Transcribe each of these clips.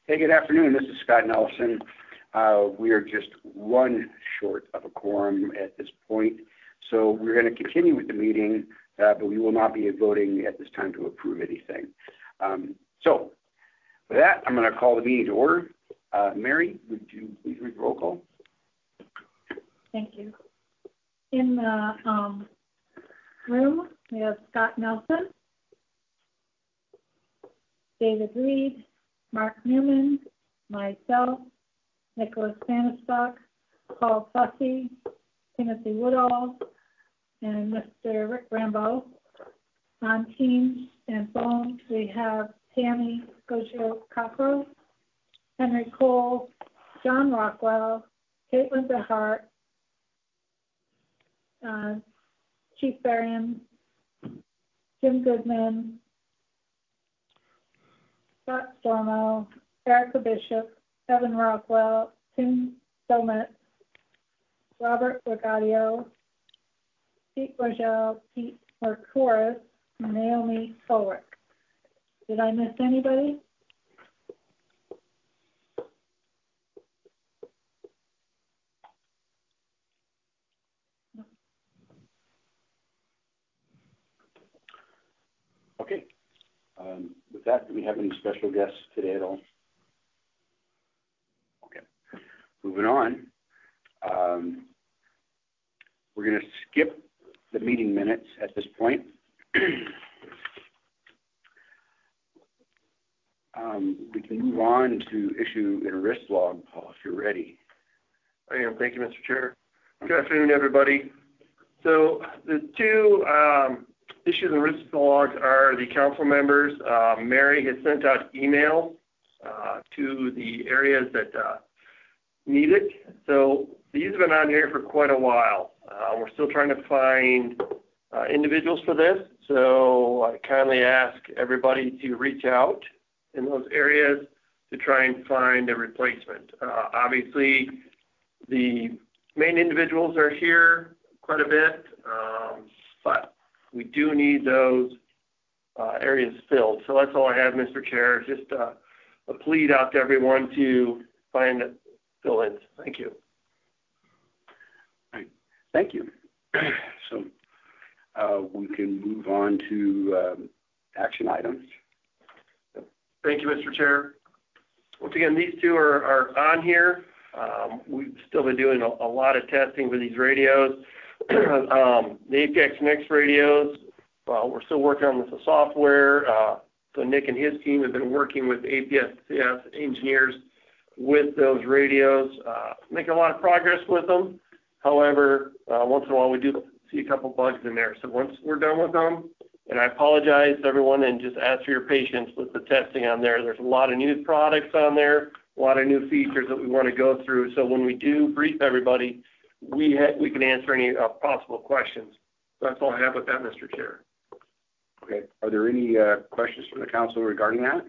Hey, good afternoon. This is Scott Nelson. We are just one short of a quorum at this point, so we're going to continue with the meeting, but we will not be voting at this time to approve anything. So, with that, I'm going to call the meeting to order. Mary, would you please read the roll call? Thank you. In the room, we have Scott Nelson, David Reed, Mark Newman, myself, Nicholas Stanistock, Paul Fussy, Timothy Woodall, and Mr. Rick Rambo. On Teams and phone, we have Tammy Scoggio-Cockrell, Henry Cole, John Rockwell, Caitlin DeHart, Chief Berrien, Jim Goodman, Scott Stormo, Erica Bishop, Evan Rockwell, Tim Somet, Robert Regadio, Pete Rogel, Pete Mercouris, and Naomi Ulrich. Did I miss anybody? Okay. With that, do we have any special guests today at all? Okay. Moving on. We're going to skip the meeting minutes at this point. We can move on to issue an arrest log, Paul, if you're ready. I am. Thank you, Mr. Chair. Good afternoon, everybody. So the two issues and arrest logs are the council members. Mary has sent out email to the areas that need it. So these have been on here for quite a while. We're still trying to find individuals for this. So I kindly ask everybody to reach out in those areas to try and find a replacement. Obviously, the main individuals are here quite a bit, but we do need those areas filled. So that's all I have, Mr. Chair. Just a plea out to everyone to find fill-ins. Thank you. All right. Thank you. So we can move on to action items. Thank you, Mr. Chair. Once again, these two are on here. We've still been doing a lot of testing for these radios. The APX Next radios, we're still working on the software. So Nick and his team have been working with APS engineers with those radios, making a lot of progress with them. However, once in a while we do see a couple bugs in there. So once we're done with them, and I apologize to everyone and just ask for your patience with the testing on there. There's a lot of new products on there, a lot of new features that we want to go through. So when we do brief everybody, we can answer any possible questions. So that's all I have with that, Mr. Chair. Okay. Are there any questions from the council regarding that?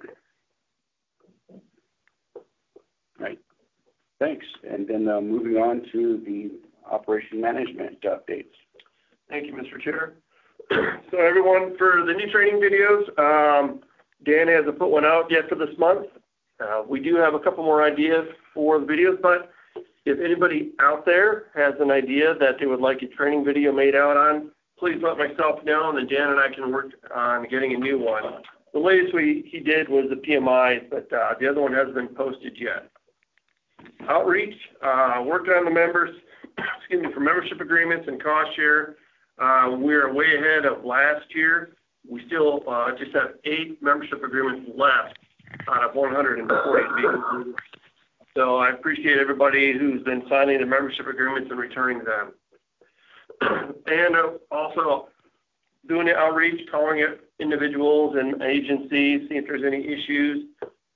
Right. Thanks. And then moving on to the operation management updates. Thank you, Mr. Chair. So everyone, for the new training videos, Dan hasn't put one out yet for this month. We do have a couple more ideas for the videos, but if anybody out there has an idea that they would like a training video made out on, please let myself know, and then Dan and I can work on getting a new one. The latest he did was the PMI, but the other one hasn't been posted yet. Outreach, worked on the members, for membership agreements and cost share. We're way ahead of last year. We still just have 8 membership agreements left out of 140. So I appreciate everybody who's been signing the membership agreements and returning them. And also doing the outreach, calling it individuals and agencies, see if there's any issues.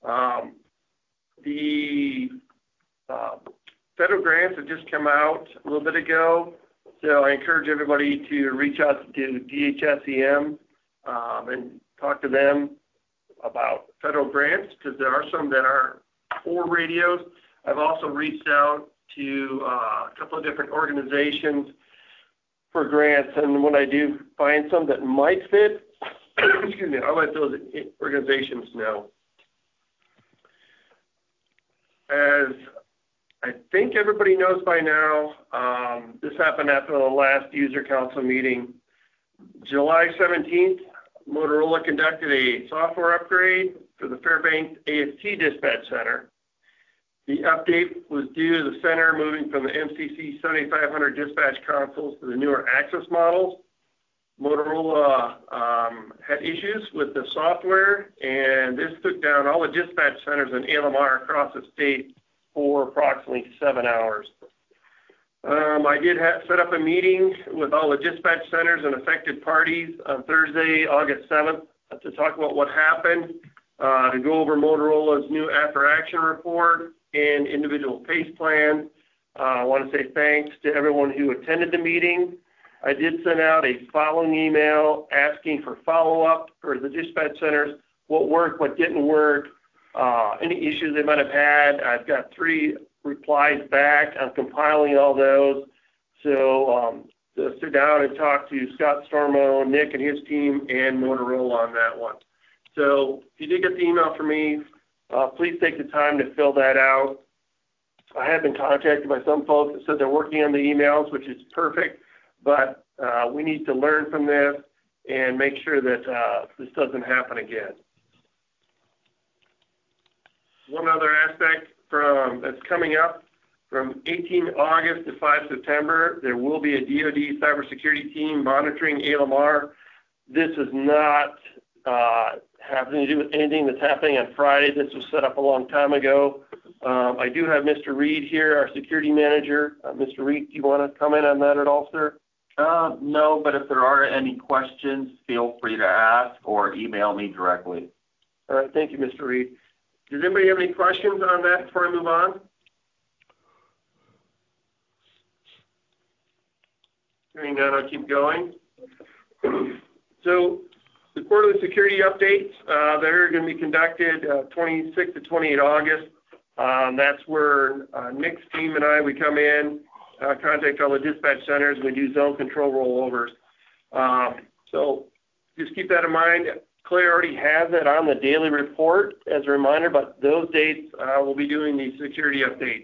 The federal grants have just come out a little bit ago. So I encourage everybody to reach out to DHSEM and talk to them about federal grants, because there are some that are for radios. I've also reached out to a couple of different organizations for grants, and when I do find some that might fit, I'll let those organizations know. as I think everybody knows by now, this happened after the last user council meeting. July 17th, Motorola conducted a software upgrade for the Fairbanks AST Dispatch Center. The update was due to the center moving from the MCC 7500 dispatch consoles to the newer Access models. Motorola had issues with the software, and this took down all the dispatch centers in ALMR across the state for approximately 7 hours. I did set up a meeting with all the dispatch centers and affected parties on Thursday, August 7th, to talk about what happened, to go over Motorola's new after-action report and individual PACE plan. I want to say thanks to everyone who attended the meeting. I did send out a following email asking for follow-up for the dispatch centers, what worked, what didn't work, any issues they might have had. I've got 3 replies back. I'm compiling all those. So to sit down and talk to Scott Stormo, Nick and his team, and Motorola on that one. So if you did get the email from me, please take the time to fill that out. I have been contacted by some folks that said they're working on the emails, which is perfect, but we need to learn from this and make sure that this doesn't happen again. One other aspect that's coming up, from 18 August to 5 September, there will be a DoD cybersecurity team monitoring ALMR. This is not having to do with anything that's happening on Friday. This was set up a long time ago. I do have Mr. Reed here, our security manager. Mr. Reed, do you want to comment on that at all, sir? No, but if there are any questions, feel free to ask or email me directly. All right, thank you, Mr. Reed. Does anybody have any questions on that before I move on? Hearing none, I'll keep going. So the quarterly security updates that are going to be conducted 26 to 28 August. That's where Nick's team and we come in, contact all the dispatch centers, and we do zone control rollovers. So just keep that in mind. Claire already has it on the daily report as a reminder, but those dates we'll be doing the security update.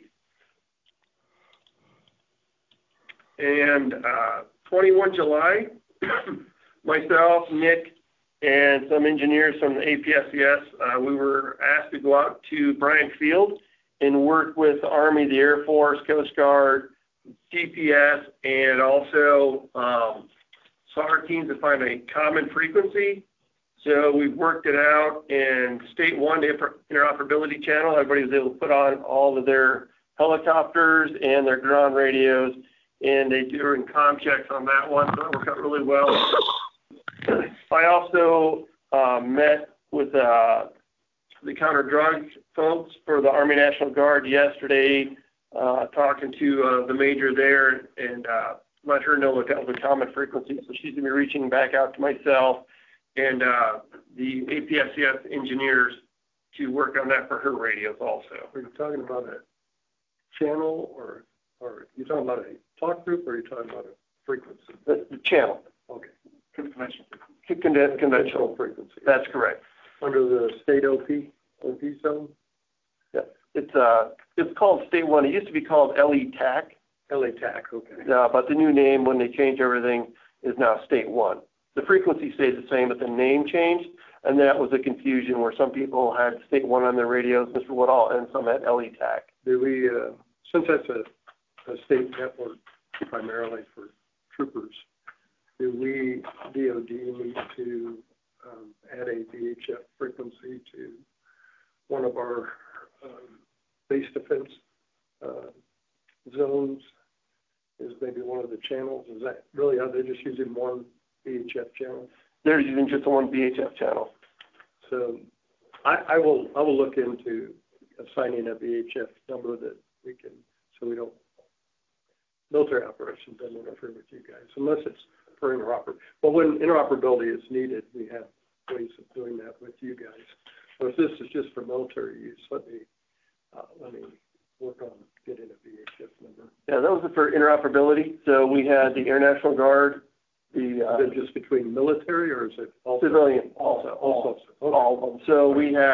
And 21 July, myself, Nick, and some engineers from the APSCS, we were asked to go out to Bryant Field and work with the Army, the Air Force, Coast Guard, GPS, and also SAR teams to find a common frequency. So we've worked it out in State 1 interoperability channel. Everybody was able to put on all of their helicopters and their ground radios, and they do in comm checks on that one, so that worked out really well. I also met with the counter-drug folks for the Army National Guard yesterday, talking to the major there, and let her know that that was a common frequency. So she's going to be reaching back out to myself and the APSCS engineers to work on that for her radios also. Are you talking about a channel, or are you talking about a talk group, or are you talking about a frequency? The channel. Okay. Conventional frequency. That's correct. Under the state OP zone? Yeah. It's called State 1. It used to be called LETAC. LETAC, okay. But the new name, when they changed everything, is now State 1. The frequency stayed the same, but the name changed, and that was a confusion where some people had State 1 on their radios, Mr. Woodall, and some had LETAC. Do we, since that's a state network primarily for troopers, do we, DOD, need to add a VHF frequency to one of our base defense zones? Is maybe one of the channels? Is that really how they're just using one VHF channel? They're using just one VHF channel. So I will look into assigning a VHF number that we can, so we don't, military operations doesn't interfere with you guys, unless it's for interoperability. But when interoperability is needed, we have ways of doing that with you guys. So if this is just for military use, let me work on getting a VHF number. Yeah, that was for interoperability. So we had the Air National Guard, is it just between military, or is it also civilian? Also. Okay. All of them. So we had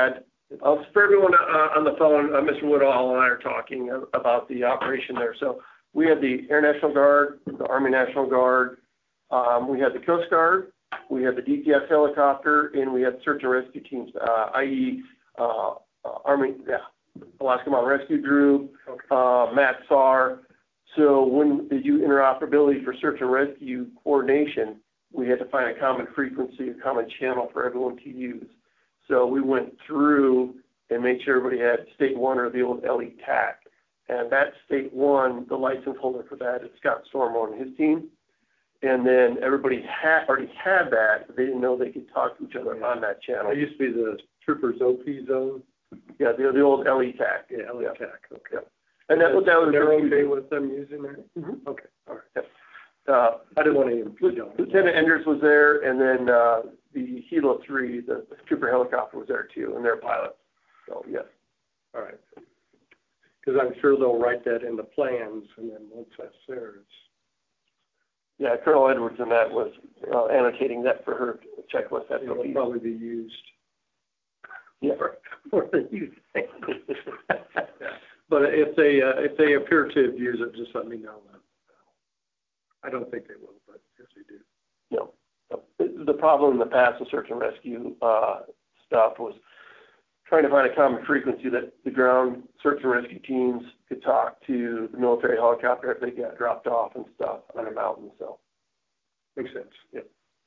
For everyone on the phone, Mr. Woodall and I are talking about the operation there. So we had the Air National Guard, the Army National Guard, we had the Coast Guard, we had the DPS helicopter, and we had search and rescue teams, i.e. Army, Alaska Mountain Rescue Group, MATSAR. So when they do interoperability for search and rescue coordination, we had to find a common frequency, a common channel for everyone to use. So we went through and made sure everybody had State 1 or the old LE TAC. And that State 1, the license holder for that is Scott Stormo and his team. And then everybody already had that. They didn't know they could talk to each other on that channel. It used to be the Troopers OP zone. Yeah, the old LE TAC. Yeah, LE TAC, okay. Yeah. And that was they're okay with them using that? Mm-hmm. Okay, all right. Yeah. I didn't want to Lieutenant Enders was there, and then the Hilo 3, the trooper helicopter was there too, and their pilot. So, yes. All right. Because I'm sure they'll write that in the plans, and then once that's there, it's... Yeah, Colonel Edwards and that was annotating that for her checklist. It'll probably be used. Yeah. More than you think. But if they appear to abuse it, just let me know. I don't think they will, but if they do. No. The problem in the past with search and rescue stuff was trying to find a common frequency that the ground search and rescue teams could talk to the military helicopter if they got dropped off and stuff on a mountain. So makes sense. Yep.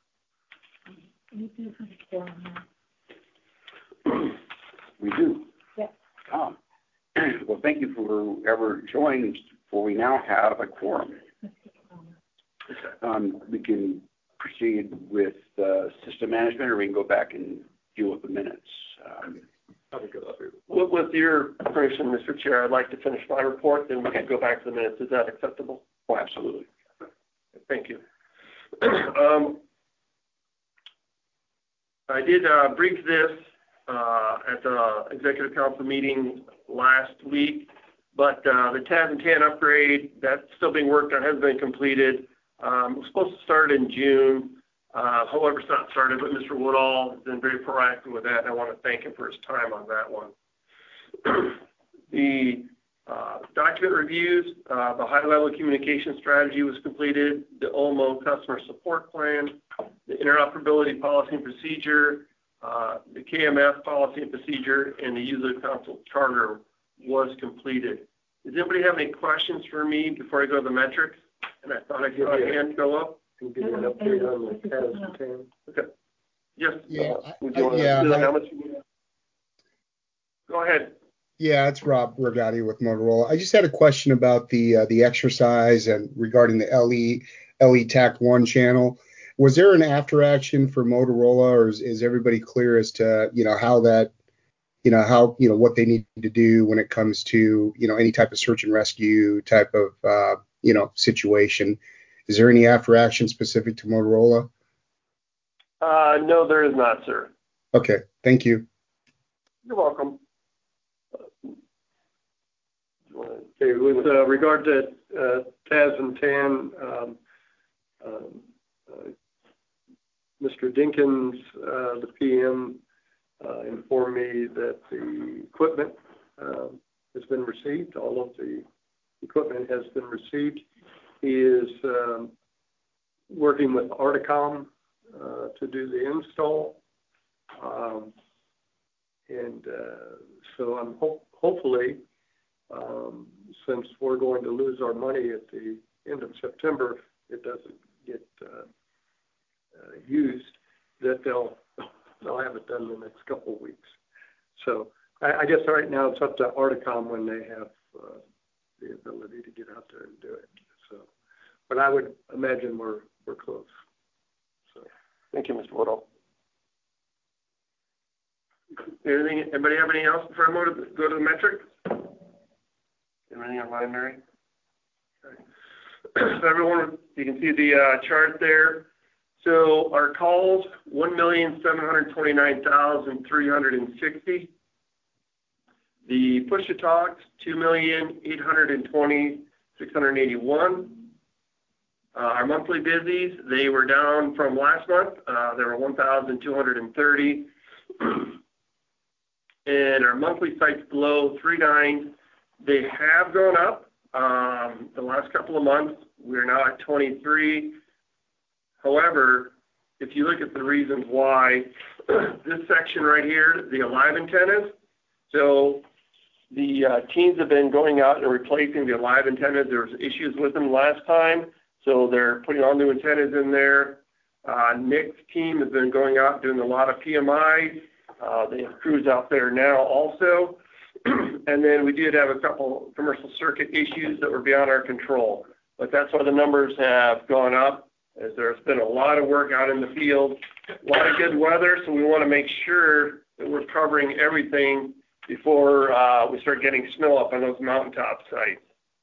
We do. Yeah. Well, thank you for whoever joined, for we now have a quorum. We can proceed with system management, or we can go back and deal with the minutes. With your permission, Mr. Chair, I'd like to finish my report, then we can go back to the minutes. Is that acceptable? Oh, absolutely. Thank you. I did brief this at the Executive Council meeting last week, but the TAS and TAN upgrade, that's still being worked on, has been completed. It was supposed to start in June. However, it's not started, but Mr. Woodall has been very proactive with that, and I want to thank him for his time on that one. The document reviews, the high-level communication strategy was completed, the OMO customer support plan, the interoperability policy and procedure, the KMF policy and procedure, and the user council charter was completed. Does anybody have any questions for me before I go to the metrics? And I thought I'd give a hand go up. And give you an update on the TAS and TAN. Okay. Yes. Yeah. Would you want to do that? How much? Go ahead. Yeah, it's Rob Regatti with Motorola. I just had a question about the exercise and regarding the LE TAC 1 channel. Was there an after action for Motorola, or is everybody clear as to how that what they need to do when it comes to any type of search and rescue type of situation? Is there any after action specific to Motorola? No, there is not, sir. Okay, thank you. You're welcome. Okay, with regard to TAS and TAN, Mr. Dinkins, the PM, informed me that the equipment has been received. All of the equipment has been received. He is working with Articom to do the install. So I'm hopefully, since we're going to lose our money at the end of September, if it doesn't get used, that they'll have it done in the next couple of weeks. So I guess right now it's up to Articom when they have the ability to get out there and do it. So, but I would imagine we're close. So thank you, Mr. Woodall. Anybody have anything else before I go to the metrics? Anything online, Mary? Okay. So everyone, you can see the chart there. So our calls, 1,729,360. The push to talks, 2,820,681. Our monthly busies, they were down from last month. There were 1,230. and our monthly sites below 3.9. They have gone up the last couple of months. We're now at 23. However, if you look at the reasons why, this section right here, the Alive antennas, so the teams have been going out and replacing the Alive antennas. There was issues with them last time, so they're putting all new antennas in there. Nick's team has been going out doing a lot of PMIs. They have crews out there now also. And then we did have a couple commercial circuit issues that were beyond our control. But that's why the numbers have gone up, as there's been a lot of work out in the field, a lot of good weather, so we want to make sure that we're covering everything before we start getting snow up on those mountaintop sites.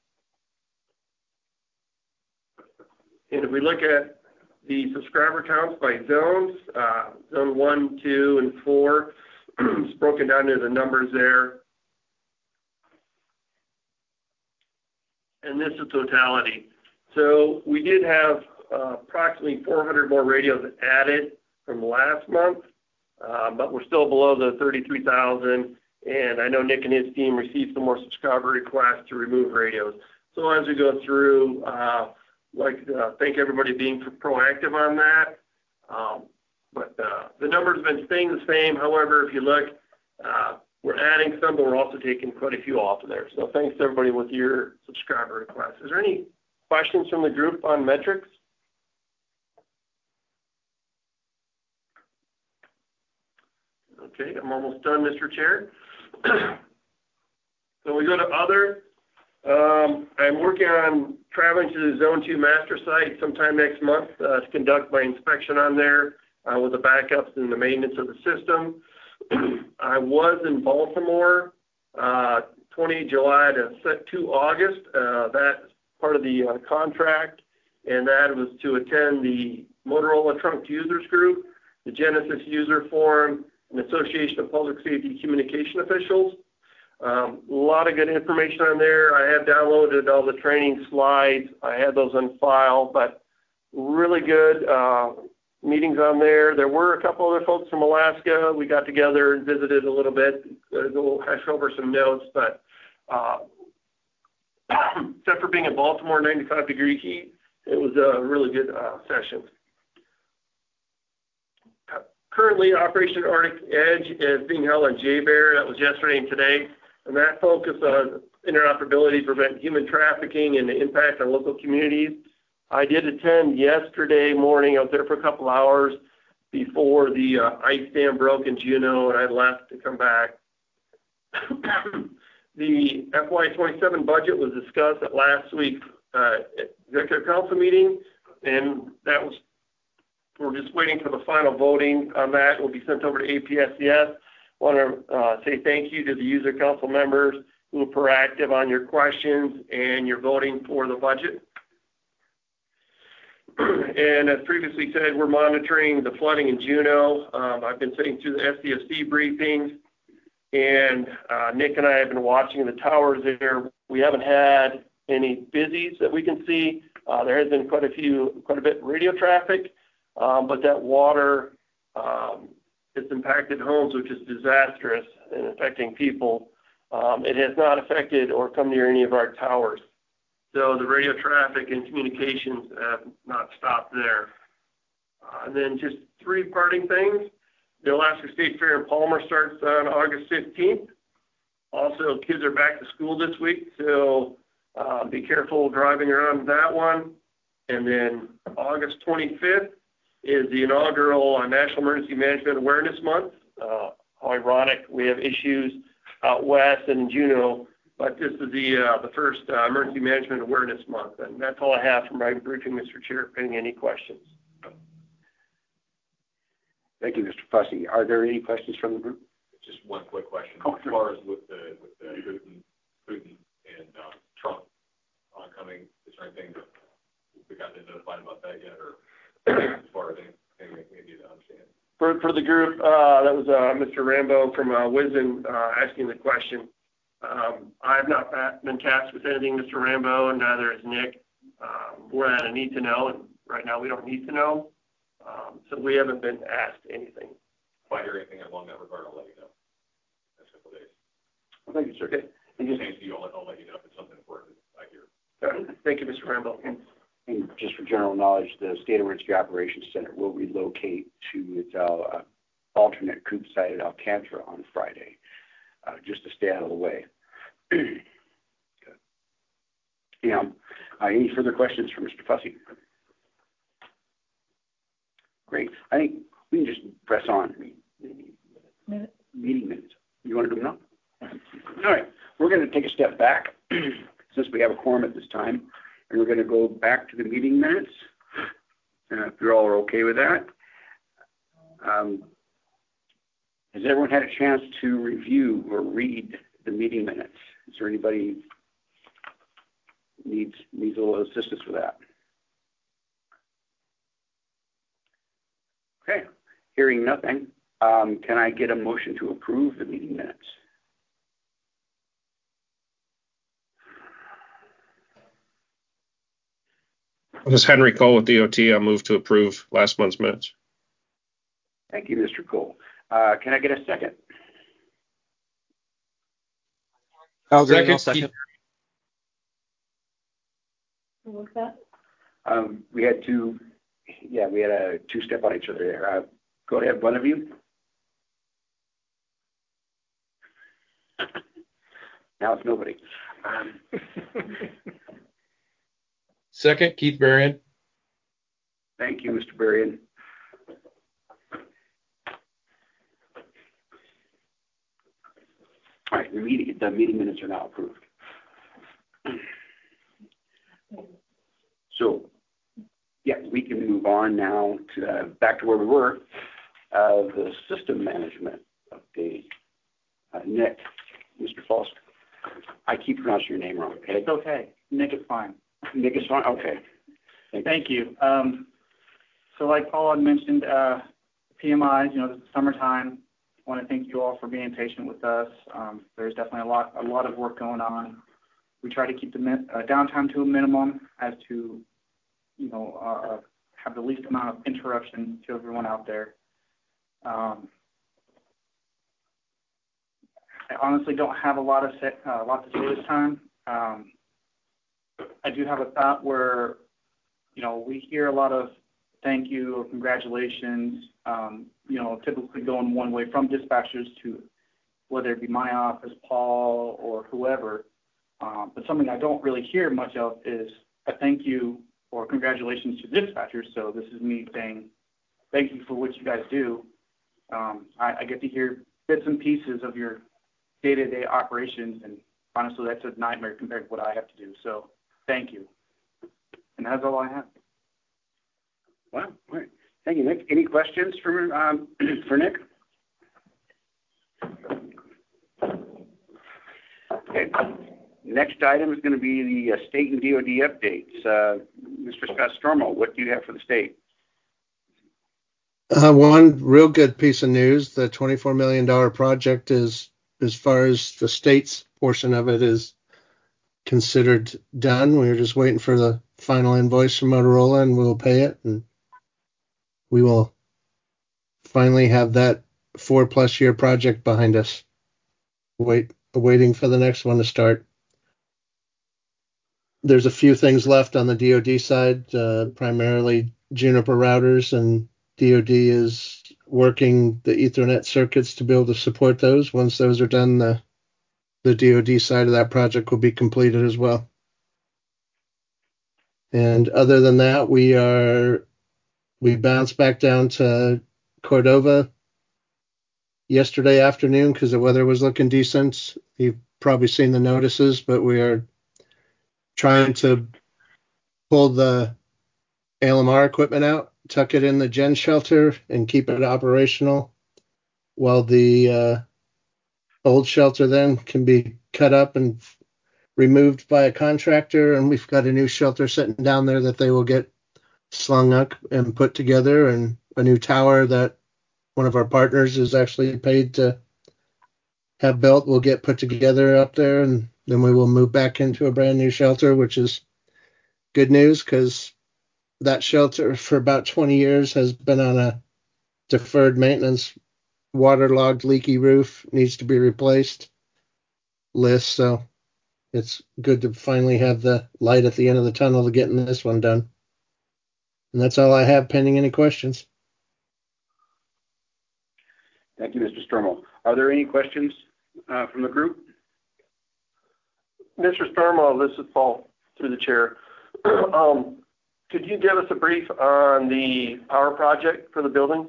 And if we look at the subscriber counts by zones, zone 1, 2, and 4, it's broken down into the numbers there. And this is totality. So we did have approximately 400 more radios added from last month, but we're still below the 33,000. And I know Nick and his team received some more subscriber requests to remove radios. So as we go through, I'd like to thank everybody being proactive on that. But the numbers have been staying the same. However, if you look, we're adding some, but we're also taking quite a few off of there. So thanks to everybody with your subscriber requests. Is there any questions from the group on metrics? Okay, I'm almost done, Mr. Chair. So we go to other. I'm working on traveling to the Zone 2 master site sometime next month to conduct my inspection on there with the backups and the maintenance of the system. I was in Baltimore 20 July to August. That's part of the contract, and that was to attend the Motorola Trunk Users Group, the Genesis User Forum, and Association of Public Safety Communication Officials. A lot of good information on there. I have downloaded all the training slides. I had those on file, but really good meetings on there. There were a couple other folks from Alaska. We got together and visited a little bit, go hash over some notes, but except for being in Baltimore, 95-degree heat, it was a really good session. Currently, Operation Arctic Edge is being held on JBER. That was yesterday and today, and that focused on interoperability to prevent human trafficking and the impact on local communities. I did attend yesterday morning. I was there for a couple hours before the ice dam broke in Juneau, and I left to come back. The FY27 budget was discussed at last week's executive council meeting, and that was, we're just waiting for the final voting on that. It will be sent over to APSCS. I want to say thank you to the user council members who were proactive on your questions and your voting for the budget. And as previously said, we're monitoring the flooding in Juneau. I've been sitting through the SDFC briefings, and Nick and I have been watching the towers there. We haven't had any busies that we can see. There has been quite a bit radio traffic, but that water has impacted homes, which is disastrous and affecting people. It has not affected or come near any of our towers. So the radio traffic and communications have not stopped there. And then just three parting things. The Alaska State Fair in Palmer starts on August 15th. Also, kids are back to school this week, so be careful driving around that one. And then August 25th is the inaugural National Emergency Management Awareness Month. How ironic, we have issues out west and in Juneau, but this is the first Emergency Management Awareness Month. And that's all I have from my briefing, Mr. Chair, pending any questions. Thank you, Mr. Fussy. Are there any questions from the group? Just one quick question. Oh, as far as with the Putin and Trump oncoming, is there anything that we got notified about that yet, or as far as anything maybe to understand? For the group, that was Mr. Rambo from Wisdom asking the question. I have not been tasked with anything, Mr. Rambo, and neither is Nick. We're at a need to know, and right now we don't need to know. So we haven't been asked anything. If I hear anything along that regard, I'll let you know. Thank you, sir. And just Thank you. I'll let you know if it's something important I hear. Thank you, Mr. Rambo. And just for general knowledge, the State Emergency Operations Center will relocate to its alternate COOP site at Alcantara on Friday, just to stay out of the way. Any further questions for Mr. Fussy? Great. I think we can just press on. Meeting minutes. You want to do them now? All right. We're going to take a step back since we have a quorum at this time, and we're going to go back to the meeting minutes. If you all are okay with that. Has everyone had a chance to review or read the meeting minutes? Is there anybody needs a little assistance with that? Okay. Hearing nothing, can I get a motion to approve the meeting minutes? This is Henry Cole with DOT. I'll move to approve last month's minutes. Thank you, Mr. Cole. Can I get a second? I'll second. What was that? We had a two-step on each other there. Go ahead, one of you. Now it's nobody. Second, Keith Berrien. Thank you, Mr. Berrien. All right, the meeting minutes are now approved. So, yeah, we can move on now to back to where we were. The system management update. Nick, Mr. Foster. I keep pronouncing your name wrong. It's okay. Nick is fine. Nick is fine? Okay. Thank you. So like Paul had mentioned, PMIs, this is summertime. I want to thank you all for being patient with us. There's definitely a lot of work going on. We try to keep the downtime to a minimum as to, have the least amount of interruption to everyone out there. I honestly don't have a lot to say this time. I do have a thought where, we hear a lot of thank you or congratulations, typically going one way from dispatchers to whether it be my office, Paul, or whoever. But something I don't really hear much of is a thank you or congratulations to dispatchers. So this is me saying thank you for what you guys do. I get to hear bits and pieces of your day-to-day operations, and honestly, that's a nightmare compared to what I have to do. So thank you. And that's all I have. Wow. All right. Thank you, Nick. Any questions for Nick? Okay. Next item is going to be the state and DOD updates. Mr. Scott Stormo, what do you have for the state? One real good piece of news, the $24 million project is, as far as the state's portion of it is considered done. We were just waiting for the final invoice from Motorola, and we'll pay it, and we will finally have that 4+ year project behind us. Waiting for the next one to start. There's a few things left on the DoD side, primarily Juniper routers, and DoD is working the Ethernet circuits to be able to support those. Once those are done, the DoD side of that project will be completed as well. And other than that, we bounced back down to Cordova yesterday afternoon because the weather was looking decent. You've probably seen the notices, but we are trying to pull the ALMR equipment out, tuck it in the gen shelter, and keep it operational while the old shelter then can be cut up and removed by a contractor. And we've got a new shelter sitting down there that they will get slung up and put together, and a new tower that one of our partners is actually paid to have built will get put together up there, and then we will move back into a brand new shelter, which is good news because that shelter for about 20 years has been on a deferred maintenance, waterlogged, leaky roof, needs to be replaced. list. So it's good to finally have the light at the end of the tunnel to getting this one done. And that's all I have pending any questions. Thank you, Mr. Stormo. Are there any questions from the group? Mr. Stormo, this is Paul through the chair. Could you give us a brief on the power project for the building?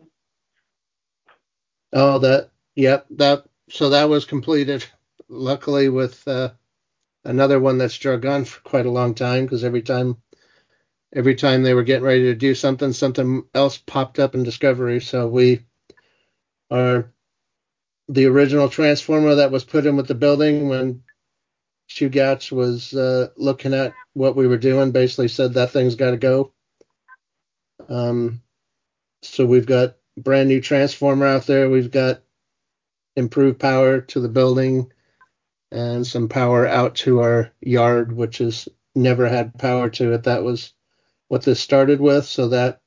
Oh, so that was completed, luckily, with another one that's drug on for quite a long time, because every time they were getting ready to do something else popped up in Discovery. So the original transformer that was put in with the building when Chugach was looking at what we were doing, basically said that thing's got to go. So we've got brand new transformer out there. We've got improved power to the building and some power out to our yard, which has never had power to it. That was what this started with. So that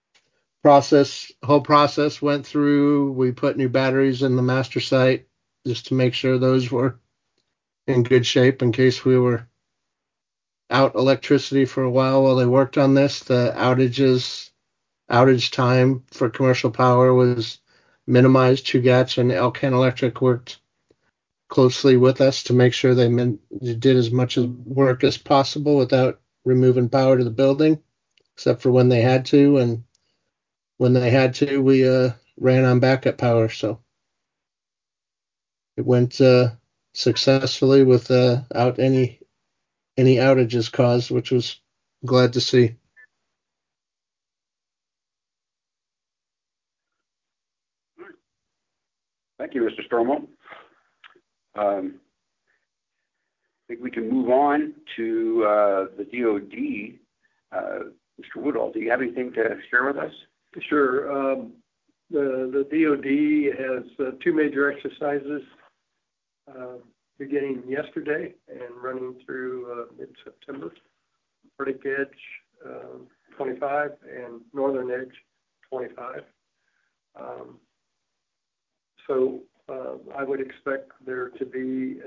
whole process went through. We put new batteries in the master site just to make sure those were in good shape in case we were out electricity for a while they worked on this. The outage time for commercial power was minimized. Chugach and Elcan Electric worked closely with us to make sure they did as much work as possible without removing power to the building, except for when they had to. And when they had to, we ran on backup power. So it went successfully without any outages caused, which was glad to see. Thank you, Mr. Stormo. I think we can move on to the DOD. Mr. Woodall, do you have anything to share with us? Sure. The DOD has two major exercises beginning yesterday and running through mid-September. Arctic Edge 25 and Northern Edge 25. So I would expect there to be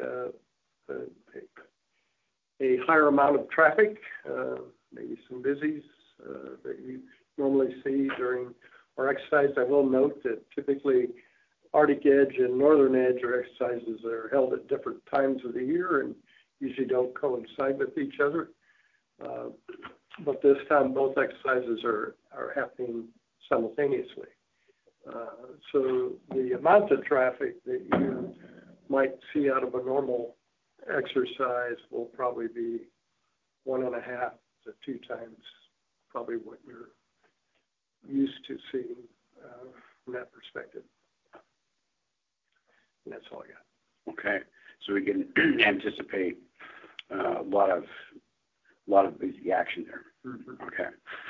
a higher amount of traffic, maybe some busies that you normally see during our exercise. I will note that typically Arctic Edge and Northern Edge are exercises that are held at different times of the year and usually don't coincide with each other. But this time both exercises are happening simultaneously. So the amount of traffic that you might see out of a normal exercise will probably be 1.5 to 2 times probably what you're used to seeing from that perspective. And that's all I got. Okay, so we can anticipate a lot of busy action there. Mm-hmm. Okay.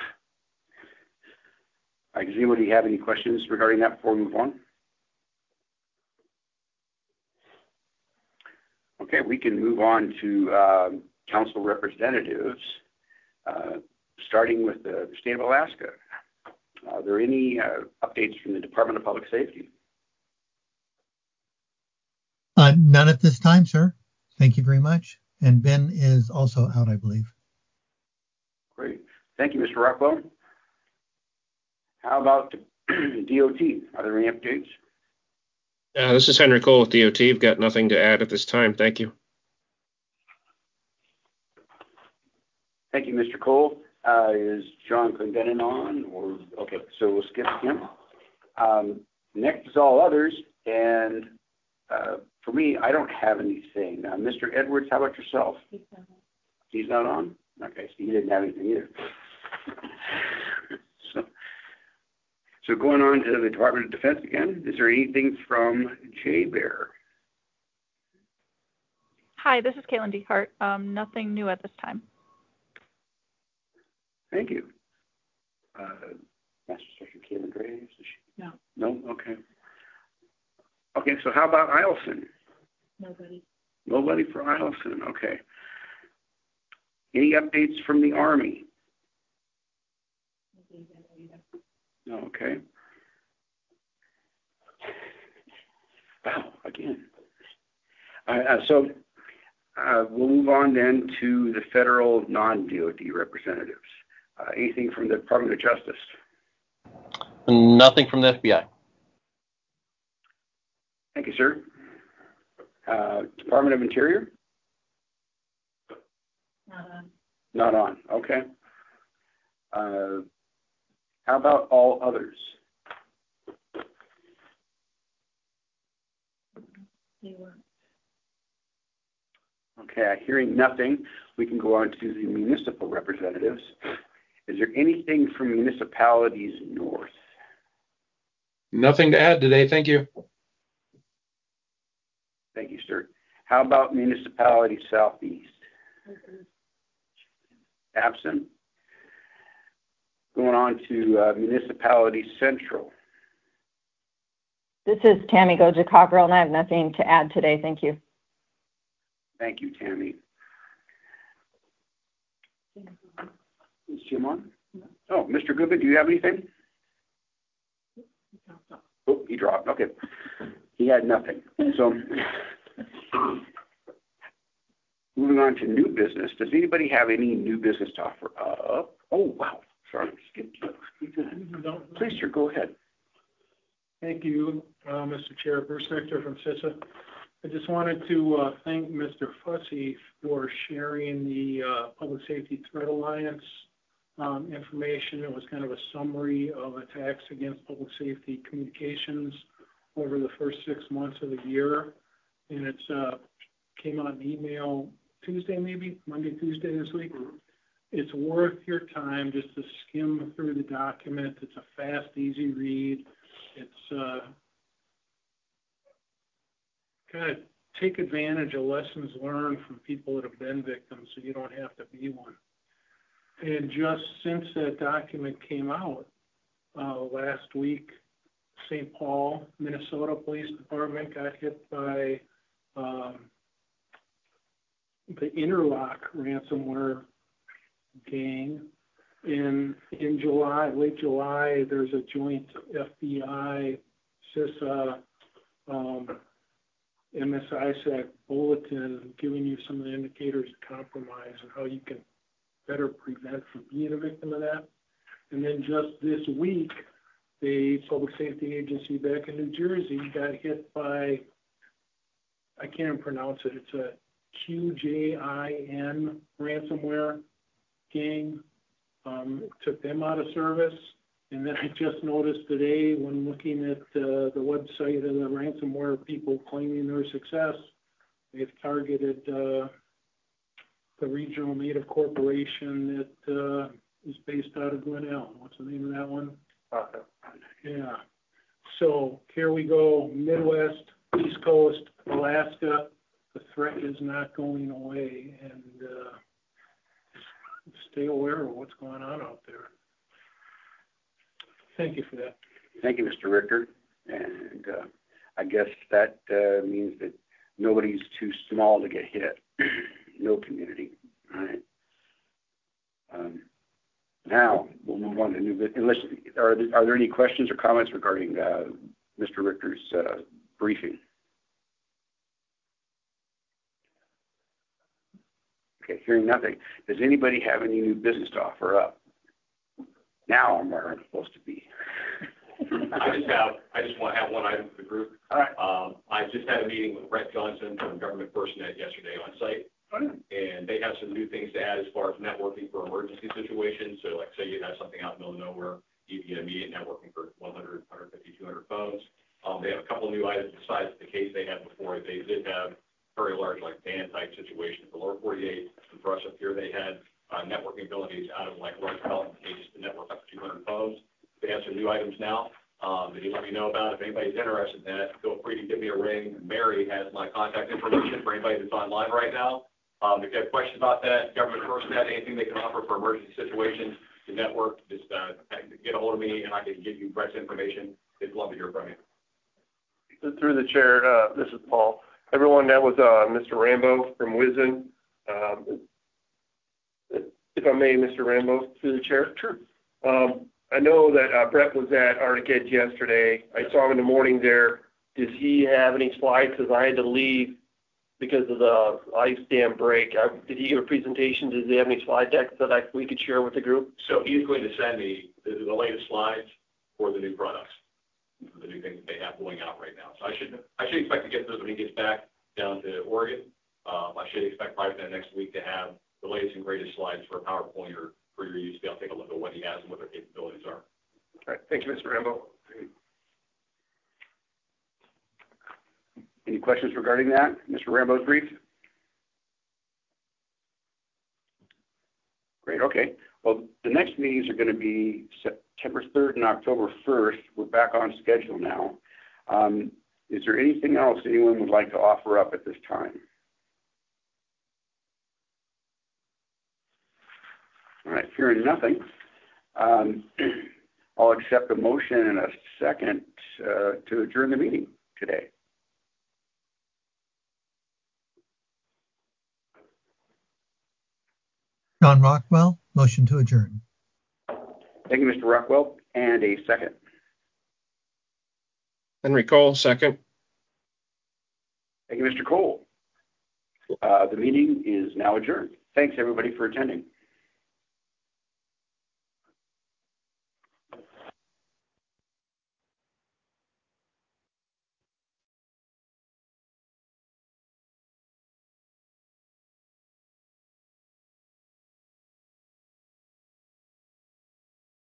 Does anybody have any questions regarding that before we move on? Okay, we can move on to council representatives, starting with the state of Alaska. Are there any updates from the Department of Public Safety? None at this time, sir. Thank you very much. And Ben is also out, I believe. Great. Thank you, Mr. Rockwell. How about DOT? Are there any updates? This is Henry Cole with DOT. I've got nothing to add at this time. Thank you. Thank you, Mr. Cole. Is John Clendenin on? Okay, so we'll skip him. Next is all others, and for me, I don't have anything. Mr. Edwards, how about yourself? He's not on? Okay, so he didn't have anything either. So going on to the Department of Defense again, is there anything from J-Bear? Hi, this is Caitlin D. Hart. Nothing new at this time. Thank you. Master Sergeant Caitlin Graves? No. No? Okay. Okay, so how about Eielson? Nobody. Nobody for Eielson, okay. Any updates from the Army? No, okay. Wow, again. We'll move on then to the federal non-DOD representatives. Anything from the Department of Justice? Nothing from the FBI. Thank you, sir. Department of Interior? Not on. Okay. How about all others? Okay, hearing nothing, we can go on to the municipal representatives. Is there anything from municipalities north? Nothing to add today. Thank you. Thank you, sir. How about municipalities southeast? Absent. Going on to municipalities central. This is Tammy Goja-Cockrell, and I have nothing to add today. Thank you. Thank you, Tammy. Is Jim on? Oh, Mr. Goodman, do you have anything? Oh, he dropped. Okay. He had nothing. So, moving on to new business. Does anybody have any new business to offer up? Oh, wow. Sorry. Please, sir, go ahead. Thank you, Mr. Chair. Bruce Victor from CISA. I just wanted to thank Mr. Fussy for sharing the Public Safety Threat Alliance information. It was kind of a summary of attacks against public safety communications over the first 6 months of the year. And it's came out in email Tuesday, maybe Monday, Tuesday this week. It's worth your time just to skim through the document. It's a fast, easy read. It's kind of take advantage of lessons learned from people that have been victims so you don't have to be one. And just since that document came out last week, St. Paul, Minnesota Police Department got hit by the Interlock ransomware gang. In July, late July, there's a joint FBI, CISA, MSISAC bulletin giving you some of the indicators of compromise and how you can better prevent from being a victim of that. And then just this week, the public safety agency back in New Jersey got hit by, I can't even pronounce it, it's a QJIN ransomware gang. Took them out of service. And then I just noticed today when looking at the website of the ransomware people claiming their success, they've targeted the regional native corporation that is based out of Glen Ellyn. What's the name of that one? Yeah. So here we go, Midwest, East Coast, Alaska. The threat is not going away, and stay aware of what's going on out there. Thank you for that. Thank you, Mr. Richter. And I guess that means that nobody's too small to get hit. No community. All right. Now we'll move on to new business. Unless, are there any questions or comments regarding Mr. Richter's briefing? Okay, hearing nothing. Does anybody have any new business to offer up? Now I'm where I'm supposed to be. I just want to have one item for the group. All right. I just had a meeting with Brett Johnson from Government FirstNet yesterday on site. And they have some new things to add as far as networking for emergency situations. So like say you have something out in the middle of nowhere, you get immediate networking for 100, 150, 200 phones. They have a couple of new items besides the case they had before. They did have very large like band type situations for lower 48. And for us up here, they had networking abilities out of like large development cases to network up to 200 phones. They have some new items now that you let me know about. If anybody's interested in that, feel free to give me a ring. Mary has my contact information for anybody that's online right now. If you have questions about that, Government FirstNet, anything they can offer for emergency situations, the network, just get a hold of me and I can give you Brett's information. They'd love to hear from you. Through the chair, this is Paul. Everyone, that was Mr. Rambo from Wizen. If I may, Mr. Rambo, through the chair. Sure. I know that Brett was at Arctic Edge yesterday. I saw him in the morning there. Does he have any slides? Because I had to leave because of the ice dam break. Did he give a presentation? Does he have any slide decks that we could share with the group? So he's going to send me the latest slides for the new products, the new things that they have going out right now. So I should expect to get those when he gets back down to Oregon. I should expect probably the next week to have the latest and greatest slides for PowerPoint or for your use. I'll take a look at what he has and what their capabilities are. All right. Thank you, Mr. Rambo. Any questions regarding that? Mr. Rambo's brief? Great, okay. Well, the next meetings are going to be September 3rd and October 1st. We're back on schedule now. Is there anything else anyone would like to offer up at this time? All right, hearing nothing, I'll accept a motion and a second to adjourn the meeting today. John Rockwell, motion to adjourn. Thank you, Mr. Rockwell. And a second. Henry Cole, second. Thank you, Mr. Cole. The meeting is now adjourned. Thanks, everybody, for attending.